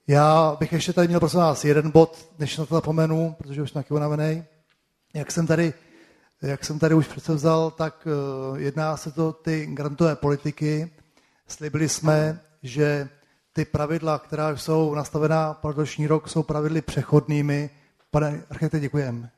Já bych ještě tady měl prosím vás jeden bod, než na to zapomenu, protože už jsem taky unavený. Jak jsem tady už předsevzal, tak jedná se to ty grantové politiky. Slibili jsme, že ty pravidla, která jsou nastavená pro letošní rok, jsou pravidly přechodnými. Pane architekte, děkujeme.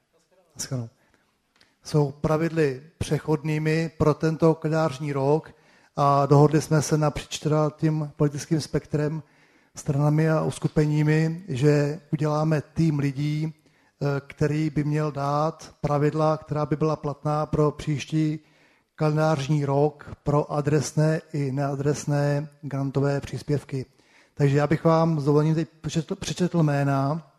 Jsou pravidly přechodnými pro tento kalendářní rok a dohodli jsme se napříč tím politickým spektrem, stranami a uskupeními, že uděláme tým lidí, který by měl dát pravidla, která by byla platná pro příští kalendářní rok pro adresné i neadresné grantové příspěvky. Takže já bych vám s dovolením teď přečetl jména.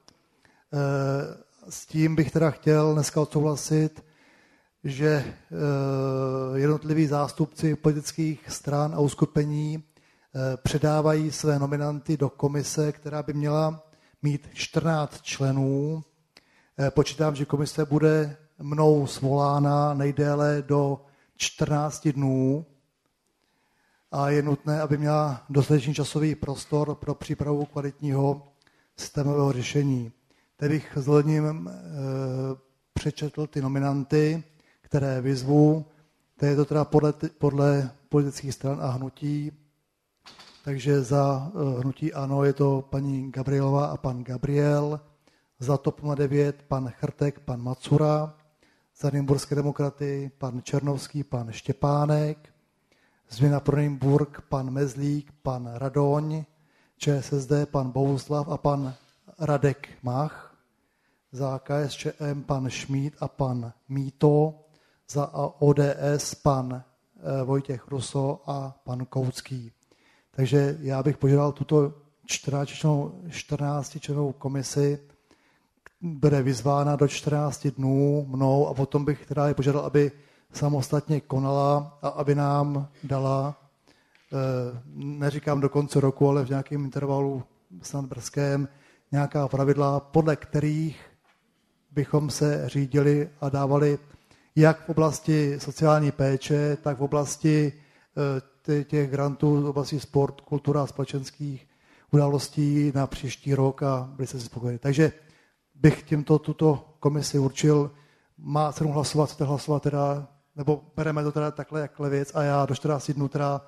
S tím bych teda chtěl dneska odsouhlasit, že jednotliví zástupci politických stran a uskupení předávají své nominanty do komise, která by měla mít 14 členů. Počítám, že komise bude mnou svolána nejdéle do 14 dnů a je nutné, aby měla dostatečný časový prostor pro přípravu kvalitního systémového řešení. Teď bych s dovolením přečetl ty nominanty, které vyzvu. To je to teda podle politických stran a hnutí. Takže za hnutí ANO je to paní Gabrielová a pan Gabriel, za TOP 09 pan Chrtek, pan Macura, za Nymburské demokraty pan Černovský, pan Štěpánek, Změna pro Nymburk pan Mezlík, pan Radoň, ČSSD pan Bohuslav a pan Radek Mach, za KSČM pan Šmíd a pan Míto, za ODS pan Vojtěch Ruso a pan Koucký. Takže já bych požádal tuto 14člennou komisi, bude vyzvána do 14 dnů mnou a potom bych teda je požádal, aby samostatně konala a aby nám dala, neříkám do konce roku, ale v nějakém intervalu snad brzkém, nějaká pravidla, podle kterých bychom se řídili a dávali jak v oblasti sociální péče, tak v oblasti těch grantů v oblasti sport, kultura a společenských událostí na příští rok a byli se spokojeni. Takže bych tímto tuto komisi určil, má cenu hlasovat, chcete hlasovat teda, nebo bereme to teda takhle jak věc a já do 14 dnů teda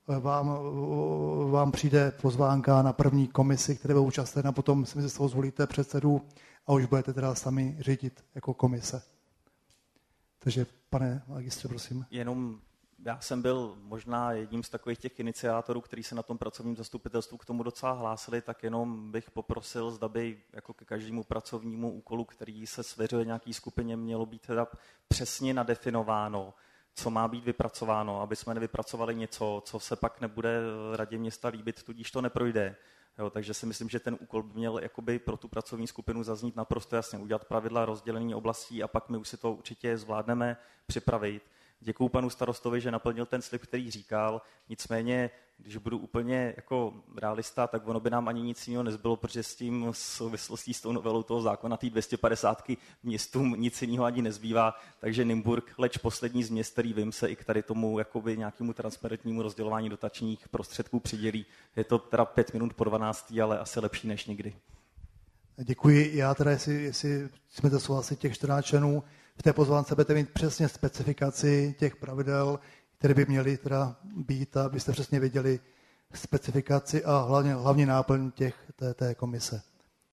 vám přijde pozvánka na první komisi, které budou účastné a potom si z toho zvolíte předsedu a už budete teda sami řídit jako komise. Takže pane magistře, prosím. Jenom já jsem byl možná jedním z takových těch iniciátorů, kteří se na tom pracovním zastupitelstvu k tomu docela hlásili, tak jenom bych poprosil, zda by jako ke každému pracovnímu úkolu, který se svěřuje nějaký skupině, mělo být teda přesně nadefinováno, co má být vypracováno, aby jsme nevypracovali něco, co se pak nebude radě města líbit, tudíž to neprojde. Jo, takže si myslím, že ten úkol by měl jakoby pro tu pracovní skupinu zaznít naprosto jasně, udělat pravidla rozdělení oblastí a pak my už si to určitě zvládneme připravit. Děkuju panu starostovi, že naplnil ten slib, který říkal, nicméně, když budu úplně jako realista, tak ono by nám ani nic jiného nezbylo, protože s tím souvislostí s tou novelou toho zákona té 250 městům nic jiného ani nezbývá, takže Nymburk, leč poslední z měst, který vím, se i k tady tomu jakoby nějakému transparentnímu rozdělování dotačních prostředků přidělí. Je to teda 5 minut po 12, ale asi lepší než nikdy. Děkuji. Já teda, jestli jsme to souhlasit těch 14 členů, v té pozvánce budete mít přesně specifikaci těch pravidel, které by měly teda být, abyste přesně věděli specifikaci a hlavně náplň té komise.